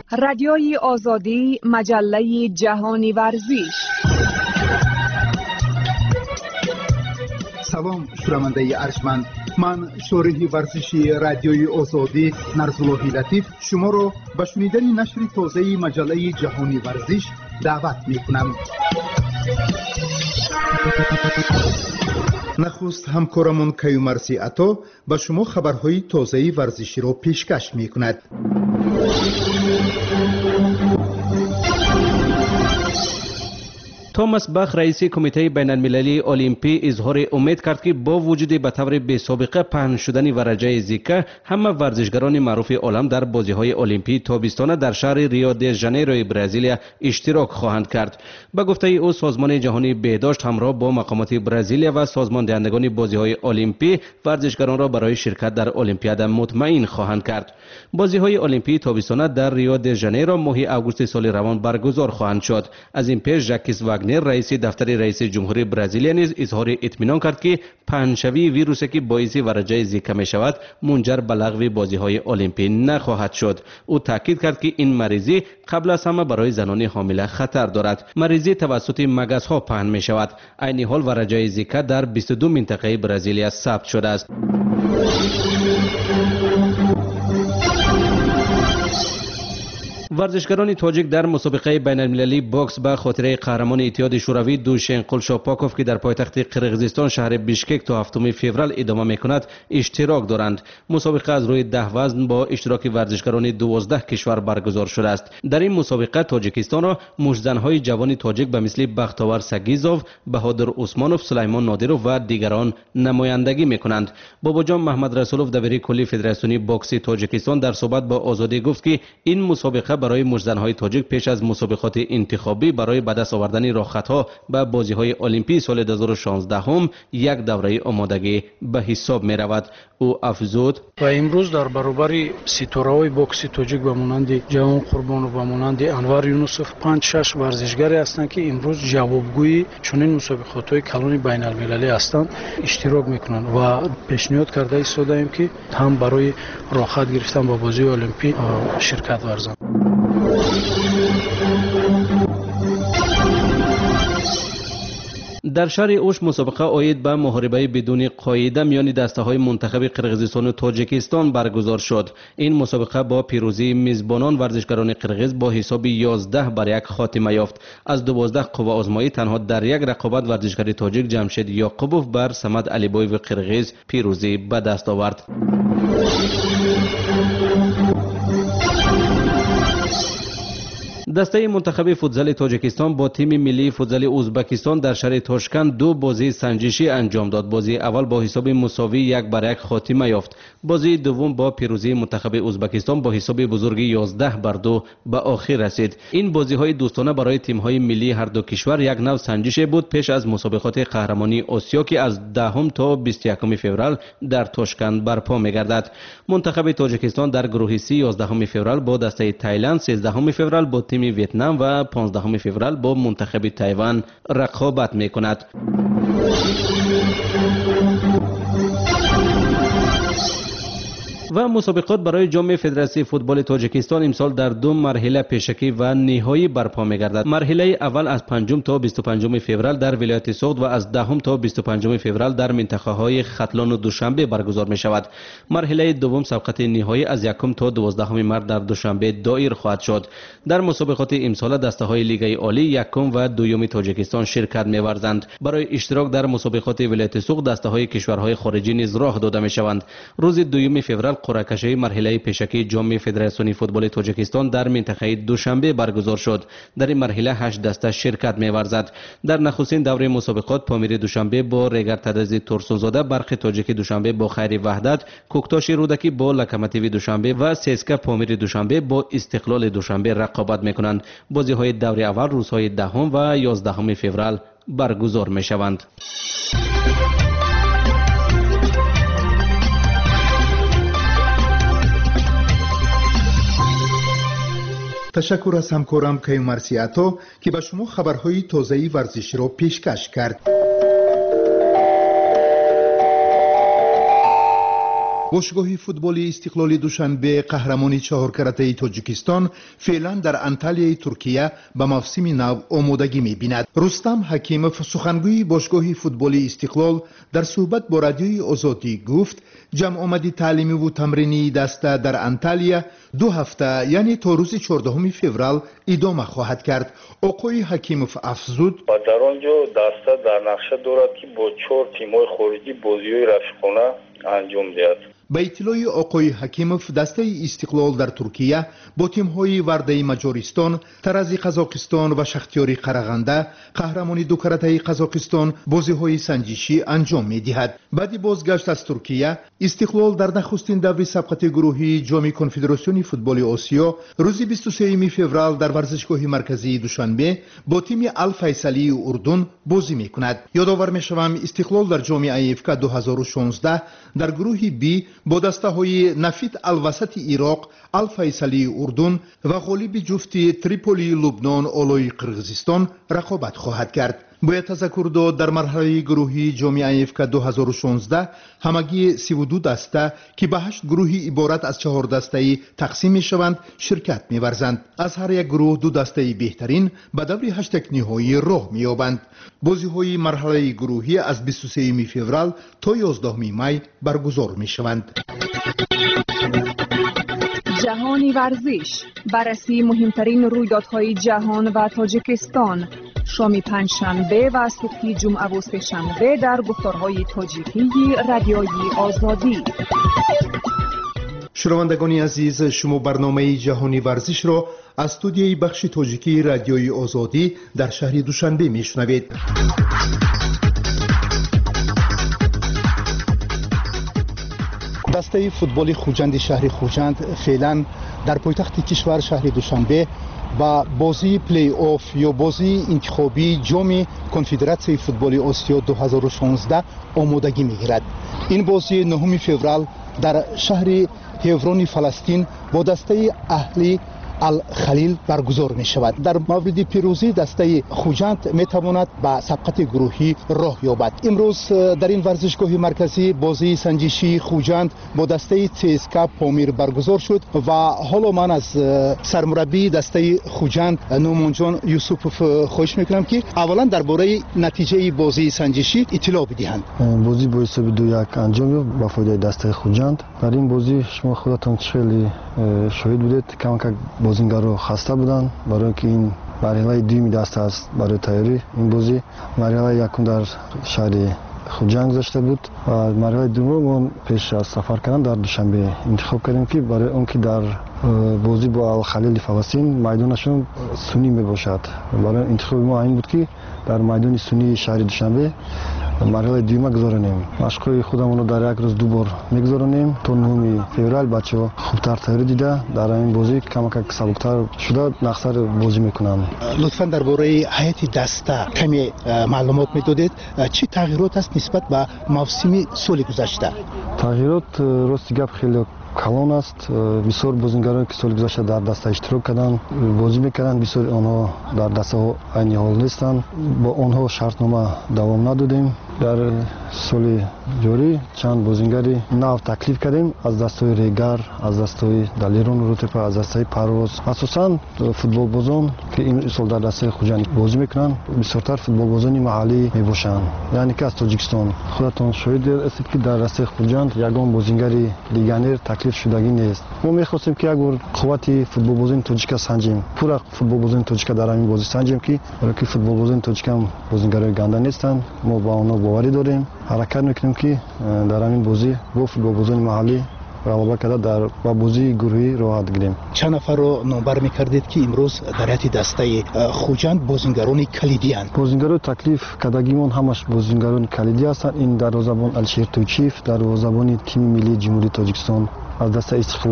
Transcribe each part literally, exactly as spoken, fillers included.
رادیوی آزادی، مجله جهانی ورزش. سلام شنونده ارجمند، من شورح ورزشی رادیوی آزادی نرزالله لطیف شما را به شنیدن نشر تازه مجله جهانی ورزش دعوت می‌کنم. نخست همکارمون کیومرسی عطا به شما خبرهای تازه ورزشی را پیشکش می‌کند. توماس باخ رئیس کمیته بین المللی المپی اظهار امید کرد که با وجود به طور بی سابقه پهن شدن ورجه زیکا، همه ورزشگران معروف عالم در بازی‌های المپی تابستانه در شهر ریو دی ژانیروی برزیل اشتراک خواهند کرد. به گفته او سازمان جهانی بهداشت همراه با مقامات برزیل و سازمان دهندگان بازی‌های المپی ورزشگران را برای شرکت در المپیاد مطمئن خواهند کرد. بازی‌های المپی تابستانه در ریو دی ژانیرو ماه آگوست سال روان برگزار خواهند شد. از این پیش ژاکس رئیس دفتر رئیس جمهوری برزیل نیز اظهار اطمینان کرد که پهنشوی ویروسی که باعث ورجه زیکا می شود منجر به لغو بازی‌های المپی نخواهد شد. او تاکید کرد که این مریضی قبل از همه برای زنان حامله خطر دارد. مریضی توسط مگس‌ها پهن می شود. عین حال ورجه زیکا در بیست و دو منطقه برزیل ثبت شده است. ورزشگران تاجیک در مسابقه بین المللی باکس به خاطر قهرمان اتحاد شوروی دوشن قلشاپاکوف که در پایتخت قرقیزستان شهر بیشکک تا هفتم فوریه ادامه میکند اشتراک دارند. مسابقه از روی ده وزن با اشتراک ورزشگران دوازده کشور برگزار شده است. در این مسابقه تاجیکستان را مژدنهای جوان تاجیک به مثل بختاور سگیزوف، بهادر عثمانوف، سلیمان نادرو و دیگران نمایندگی میکنند. باباجان محمد رسولوف دبیر کلی فدراسیون باکس تاجیکستان در صحبت با آزادی گفت که این مسابقه برای مژدنهای تاجیک پیش از مسابقات انتخابی برای به دست آوردن راحت‌ها به بازی‌های المپی سال دو هزار و شانزده هم یک دوره آمادگی به حساب می‌رود. او افزود: و امروز در برابر ستاره‌های باکس تاجیک و مانند جوان قربانو و مانند انور یونسوف پنج شش ورزشگری هستند که امروز جوابگوی چنین مسابقات‌های کلان بین‌المللی هستند اشتراک می‌کنند و پیشنهاد کرده ایستاده‌ایم که هم برای راحت گرفتن با بازی المپی شرکت ورزند. در شهر اوش مسابقه عاید به محاربه بدون قاعده میان دسته‌های منتخب قرقیزستان و تاجیکستان برگزار شد. این مسابقه با پیروزی میزبانان ورزشگران قرقیز با حساب یازده بر یک خاتمه یافت. از دوازده قوه آزمایی تنها در یک رقابت ورزشگر تاجیک جمشید یعقوبوف بر صمد علیبایو قرقیز پیروزی به دست آورد. دسته منتخب فوتزال تاجیکستان با تیم ملی فوتزال ازبکستان در شهر تاشکند دو بازی سنجشی انجام داد. بازی اول با حساب مساوی یک بر یک خاتمه یافت. بازی دوم با پیروزی منتخب ازبکستان با حساب بزرگ یازده بر دو به آخر رسید. این بازی های دوستانه برای تیم های ملی هر دو کشور یک نوع سنجش بود پیش از مسابقات قهرمانی آسیا که از دهم تا بیست و یکم فوریه در تاشکند برپا می‌گردد. منتخب تاجیکستان در گروه سی یازدهم فوریه با دسته تایلند، سیزدهم فوریه با تیم ویتنام و پانزدهم فوریه با منتخب تایوان رقابت می‌کند. و مسابقات برای جام فدراسیون فوتبال تاجیکستان امسال در دو مرحله پیشکی و نهایی برپا می‌گردد. مرحله اول از پنجم تا بیست و پنجم فوریه در ولایت سوخت و از دهم تا بیست و پنجم فوریه در منطقه‌های ختلان و دوشنبه برگزار می‌شود. مرحله دوم سبقت نهایی از یکم تا دوازدهم مارس در دوشنبه دایر خواهد شد. در مسابقات امسال دسته‌های لیگ عالی یکم و دوم تاجیکستان شرکت می‌ورزند. برای اشتراک در مسابقات ولایت سوخت دسته‌های کشورهای خارجی نیز راه داده می‌شوند. روز دوم فوریه قرعه کشی مرحله پیشکی جام فدراسیون فوتبال تاجیکستان در منطقه دوشنبه برگزار شد. در این مرحله هشت دسته شرکت می‌ورزد. در نخستین دوره مسابقات پامیر دوشنبه با ریگر تدزی تورسونزاده، برخ تاجیک دوشنبه با خیر وحدت، کوکتاش رودکی با لکمتیوی دوشنبه و سیسکا پامیر دوشنبه با استقلال دوشنبه رقابت می‌کنند. بازی‌های دوره اول روزهای دهم و یازدهم فوریه برگزار می‌شوند. تشکر از همکارم کیومرسی عطا که به شما خبرهای تازه ورزشی را پیشکش کرد. باشگاه فوتبال استقلال دوشنبه قهرمان چهار کرته تاجیکستان فعلا در انتالیای ترکیه به موسم نو آمادگی می‌بیند. رستم حکیموف سخنگوی باشگاه فوتبال استقلال در صحبت با رادیوی آزادی گفت جمع آمدی تعلیمی و تمرینی دسته در انتالیا دو هفته یعنی تا روز چهاردهم فوریه ادامه خواهد کرد. آقای حکیموف افزود و در آنجا دسته در نقشه دارد که با چهار تیم‌های خارجی بازی‌های رفیقانه انجام دهد. به اطلاع آقای حکیموف دسته استقلال در ترکیه با تیم‌های ورده مجارستان، ترز قزاقستان و شختیار قرغنده قهرمانی دو کرته قزاقستان بازی‌های سنجشی انجام می‌دهد. بعد بازگشت از ترکیه استقلال در نخستین دور سبقت گروهی جام کنفدراسیون فوتبال آسیا روز بیست و سوم فوریه در ورزشگاه مرکزی دوشنبه با تیم الفیصلی اردن بازی می‌کند. یادآور می‌شوم استقلال در جام ای‌اف دو هزار و شانزده در گروه بی با دسته های نفیت الوسط عراق، الفیصلی اردن و غالب جفتی تریپولی لبنان آلای قرغیزستان رقابت خواهد کرد. باید تذکر داد در مرحله گروهی جام ای‌اف دو هزار و شانزده همگی سی و دو دسته که به هشت گروهی عبارت از چهار دسته‌ای تقسیم می‌شوند شرکت می‌ورزند. از هر یک گروه دو دسته بهترین به دور هشت نهایی راه می‌یابند. بازی‌های مرحله گروهی از بیست و سوم فوریه تا یازدهم می برگزار می‌شوند. جهانی ورزش، بررسی مهمترین رویدادهای جهان و تاجیکستان، شام پنجشنبه و صبح جمعه و سه‌شنبه در گفتارهای تاجیکی رادیوی آزادی. شنوندگان عزیز، شما برنامه جهانی ورزش را از استودیوی بخش تاجیکی رادیوی آزادی در شهر دوشنبه میشنوید. دسته فوتبال خوجند شهر خوجند فعلا در پایتخت کشور شهر دوشنبه با بازی پلی آف یا بازی انتخابی جام کنفدراسیون فوتبال آسیا دو هزار و شانزده آمادگی میگیرد. این بازی نهم فوریه در شهر هیورون فلسطین با دسته اهلی الخلیل برگزار می شود. در مورد پیروزی دسته خوجند می تواند به سبقت گروهی راه یابد. امروز در این ورزشگاه مرکزی بازی سنجشی خوجند با دسته تیسکا پامیر برگزار شد و حالا من از سرمربی دسته خوجند نومان جان یوسفوف خواهش میکنم که اولا درباره نتیجه بازی سنجشی اطلاع بدهند. بازی با حساب دو یک انجام یافت با فایده دسته خوجند. در این بازی شما خودتون خیلی شاهد بودید که بازیگرها خسته بودند برای اینکه این مرحله دوم دسته است برای تیاری این بازی. مرحله یکم در شهر خوجند گذشته بود و مرحله دوم پیش از سفر کردن در دوشنبه انتخاب کردیم که برای اون که در بازی با الخلیل فلسطین میدانشون سنی می باشد. برای انتخاب ما این بود که در میدان سنی شهر دوشنبه مرحله دوم گذارانیم. مشق‌های خودمون رو در یک روز دو بار میگذارانیم تا نهم فوریه بچه‌ها خوبتر تیاری دیده در این بازی کم کم سبکتر شده نقصر بازی میکنن. لطفاً درباره هیئت دسته کمی معلومات میدادید. چه تغییرات است نسبت به موسم سال گذشته؟ تغییرات راست گپ خیلی کلان است. بسیار بازیگران که سال گذشته در دسته اشتراک کردن بازی میکردن، بسیار آنها در دسته ها عین حال نیستند. با آنها شرطنامه دوام ندادیم. در سال جاری چند بازیگری نو تکلیف کردیم از دسته ریگر، از دسته دلیرون روتپا، از دسته پرواز. اساساً فوتبال بازان که این سال در دسته خوجند بازی میکنن بسیارتر فوتبال بازانی محلی میباشند. یعنی که از تاجیکستان خودتون شاهد هستید که در دسته خوجند یگان بازیگری لیگانر تکلیف شدگی نیست. ما میخواستیم که اگر قوت فوتبال بازان تاجیک سنجیم، پورا فوتبال بازان تاجیک در همین بازی سنجیم که برای که فوتبال بازان تاجیک هم بازیگرای گنده نیستند. ما با آنها باوری داریم. حرکت میکنیم که در همین بازی با فوتبال بازان محلی رقابت کرده در با بازی گروهی راحت گیریم. چند نفر رو نامبر میکردید که امروز در هیئت دسته خوجند بازیگران کلیدی اند؟ بازیگران تکلیف کردگیمون همش بازیگران کلیدی هستند. این دروازه‌بان الشیر تویچیف، دروازه‌بان تیم ملی جمهوری تاجیکستان از دسته استقلال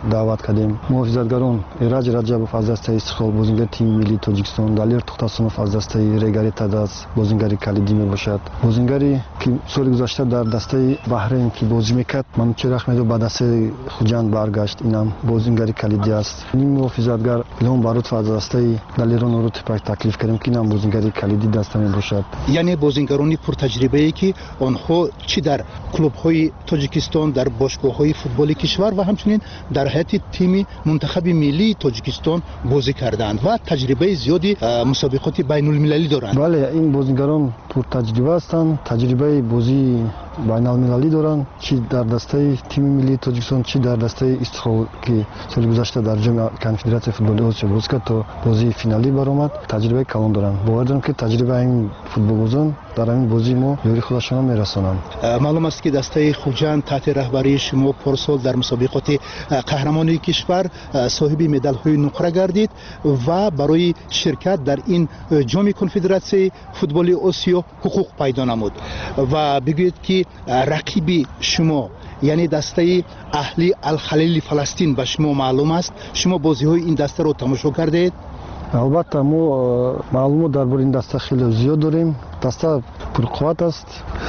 даъват кардем. муҳофизатгарон эраҷ раҷабов аз дастаи истиқлол бозингар тими миллии тоҷикистон, далер тухтасунов аз дастаи регари тадас бозингари калидӣ мебошад. бозингаре ки соли гузашта дар дастаи баҳрейн ки бозӣ мекард мамчир ахмедов ба дастаи хуҷанд баргашт, инам бозингари калидӣ аст. ним муҳофизатгар илҳом барутов аз дастаи далерони рутипак таклиф кардем ки инам бозингари калидӣ даста мебошад. яъне бозингарони пуртаҷрибае ки онҳо чӣ дар клубҳои тоҷикистон, дар бошгоҳҳои футболи кишвар ва ҳамчунин дар ҳайати тими мунтахаби миллии тоҷикистон бозӣ карданд ва таҷрибаи зиёди мусобиқоти байнулмилалӣ доранд. бале ин бозингарон пуртаҷриба ҳастанд, таҷрибаи бозии байналмилалӣ доранд, чӣ дар дастаи тими миллии тоҷикистон, чӣ дар дастаи истиқлол ки соли гузашта дар ҷоми конфедератсияи футболи осиё бозӣ кард то бозии финалӣ баромад, таҷрибаи калон доранд. бовар дорам ки таҷрибаи ин футболбозон дар ҳамин бозии мо ёри худашона мерасонанд. маълум аст ки дастаи хуҷанд таҳти раҳбарии шумо порсол дар мусобиқоти қаҳрамонии кишвар соҳиби медалҳои нуқра гардид ва барои ширкат дар ин ҷоми конфедератсияи футболи осиё ҳуқуқ пайдо намуд ва бигӯед ки рақиби шумо яъне дастаи аҳли алхалили фаластин ба шумо маълум аст. шумо бозиҳои ин дастанро тамошо кардаед? албатта мо маълумот дар бораи ин даста хеле зиёд дорем. даста пурқувват аст.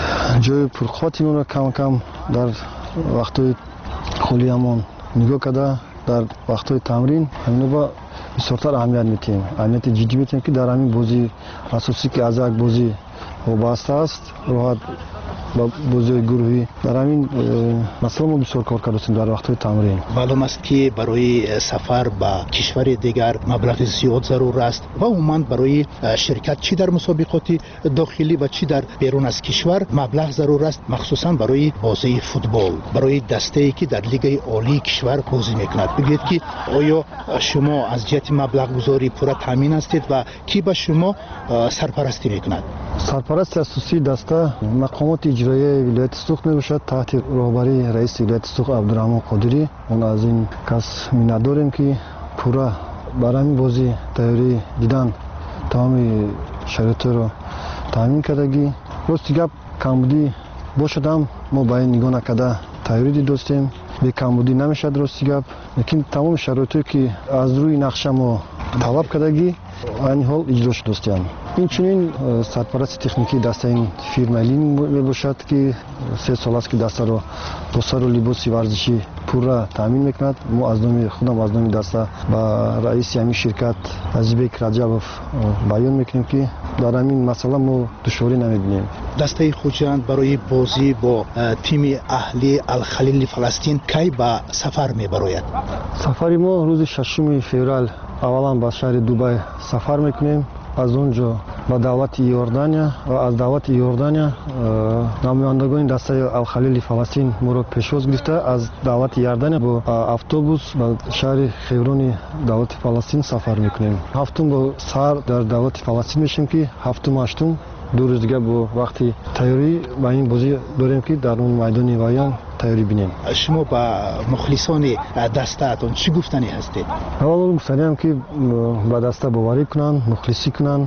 ҷои пурқуввати онро кам кам дар вақтҳои холиямон нигоҳ карда дар вақтҳои тамрин ҳаминова бисёртар аҳамият метиҳем. аҳамияти ҷиддӣ метиҳем ки дар ҳамин бозии асосӣ ки аз як бозӣ вобаста аст роҳат ба бозиҳои гурӯҳӣ дар ҳамин масъала мо бисёр кор кардастем дар вақтҳои тамрин. маълум аст ки барои сафар ба кишвари дигар маблағи зиёд зарур аст ва умуман барои ширкат чӣ дар мусобиқоти дохилӣ ва чӣ дар берун аз кишвар маблағ зарур аст, махсусан барои бозии футбол, барои дастае ки дар лигаи олии кишвар бозӣ мекунад. бигӯед ки оё шумо аз ҷиҳати маблағгузорӣ пурра таъмин ҳастед ва кӣ ба шумо сарпарастӣ мекунад? сарпарасти асосии даста мақомоти иҷроияи вилояти суғ мебошад таҳти роҳбарии раиси вилояти суғ абдураҳмон қодирӣ. он аз ин кас миннат дорем ки пурра бар ҳамин бозӣ тайёрӣ дидан тамоми шароитро таъмин кардагӣ. рости гап камбудӣ бошад ҳам мо ба ин нигоҳ накарда тайёрӣ дидостем. бе камбудӣ намешавад рости гап, лекин тамоми шароитое ки аз рӯи нақша мо талаб кардагӣ айни ҳол иҷро шудастанд. инчунин сарпарасти техникии даста ин фирма лин мебошад ки се сол аст ки дастаро бо сару либоси варзишӣ пурра таъмин мекунад. мо аз номи худам аз номи даста ба раиси ҳамин ширкат азизбек раҷабов баён мекунем ки дар ҳамин масъала мо душворӣ намебинем. дастаи хуҷанд барои бозӣ бо тими аҳли алхалили фаластин кай ба сафар мебарояд? сафари мо рӯзи шашуми феврал аввалан ба шаҳри дубай сафар мекунем. аз он ҷо ба давлати иордания ва аз давлати иордания намояндагони дастаи алхалили фаластин моро пешвоз гирифта аз давлати иордания бо автобус ба шаҳри хеврони давлати фаластин сафар мекунем. ҳафтум бо сар дар давлати фаластин мешавем ки ҳафтум ҳаштум ду рӯз дига бо вақти тайёрӣ ба ин бозӣ дорем ки дар он майдони вайон тайёрӣ бинем. шумо ба мухлисони дастаатон чӣ гуфтанӣ ҳастед? аввал гуфтаниам ки ба даста боварӣ кунанд, мухлисӣ кунанд.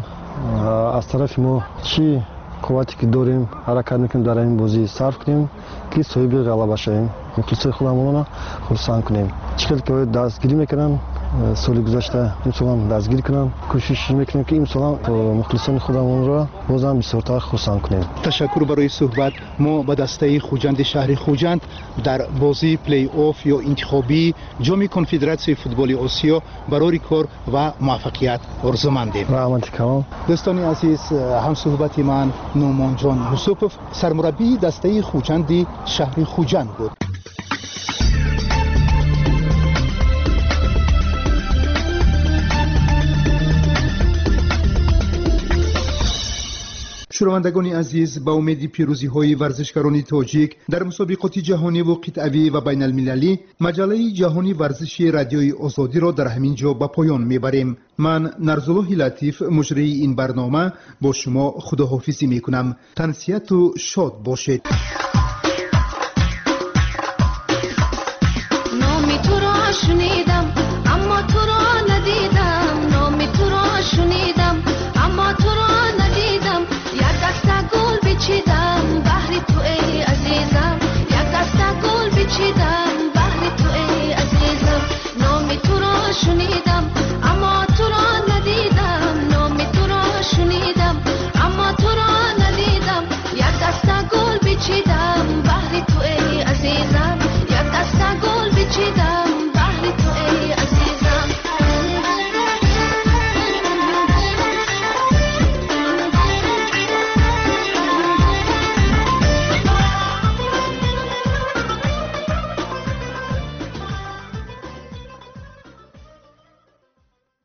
аз тарафи мо чӣ қуввате ки дорем ҳаракат мекунем дар ин бозӣ сарф кунем ки соҳиби ғалаба шавем, мухлисои худамонро хурсанд кунем. чӣ қадр ки дастгирӣ мекунанд соли гузашта имсолам дастгирӣ кунанд, кӯшиш мекунем ки имсолам мухлисони худамонро бозам бисёртар хурсанд кунем. ташаккур барои суҳбат. мо ба дастаи хуҷанди шаҳри хуҷанд дар бозии плей-офф ё интихобии ҷоми конфедератсияи футболи осиё барори кор ва муваффақият орзумандем. раҳмати калон. дӯстони азиз, ҳамсуҳбати ман нӯмонҷон юсупов сармураббии дастаи хуҷанди шаҳри хуҷанд буд. шунавандагони азиз, ба умеди пирӯзиҳои варзишгарони тоҷик дар мусобиқоти ҷаҳониву қитъавӣ ва байналмилалӣ маҷаллаи ҷаҳони варзиши радиои озодиро дар ҳамин ҷо ба поён мебарем. ман нарзуллоҳи латиф муҷрии ин барнома бо шумо худоҳофизӣ мекунам. тансияту шод бошед.